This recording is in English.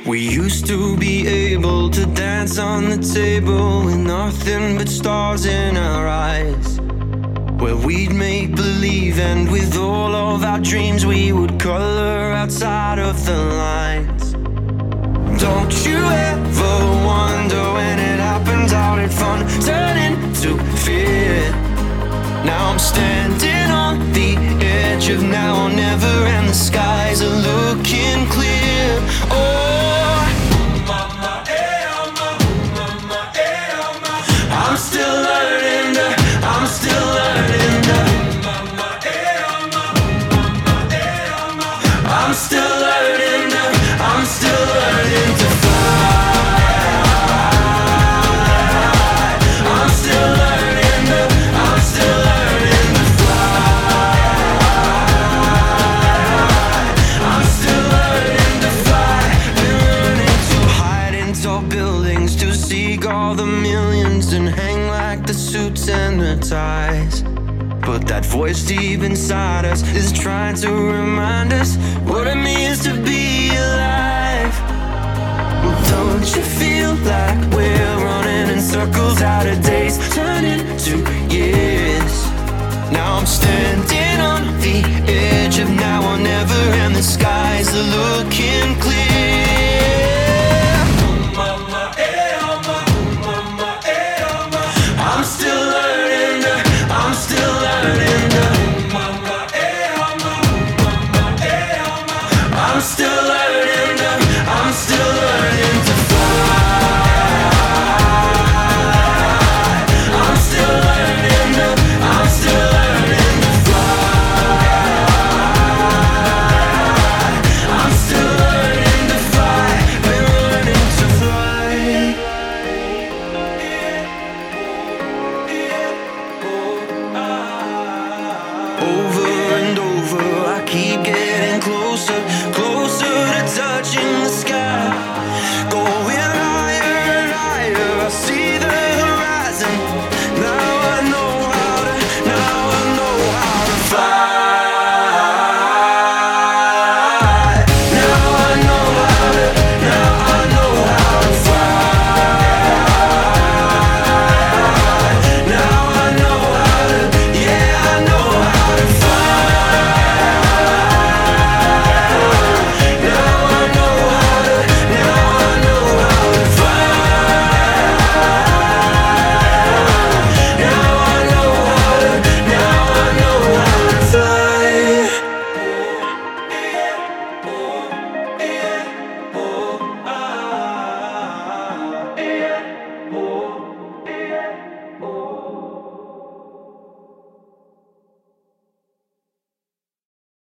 We used to be able to dance on the table with nothing but stars in our eyes, where we'd make believe, and with all of our dreams we would color outside of the lines. Don't you ever wonder when it happens, how did fun turn into fear? Now I'm standing on the edge of now or never, and the skies are looking clear. I'm still learning I'm still learning I'm still learning I'm still learning to fly. I'm still learning I'm still learning to fly. I'm still learning to fly. Been learning to hide in tall buildings, to seek all the millions and hang like the suits and the ties. But that voice deep inside us is trying to remind us what it means to be alive. Well, don't you feel like we're running in circles, out of days turning to years? Now I'm standing on the edge of now or never, and the skies are looking clear.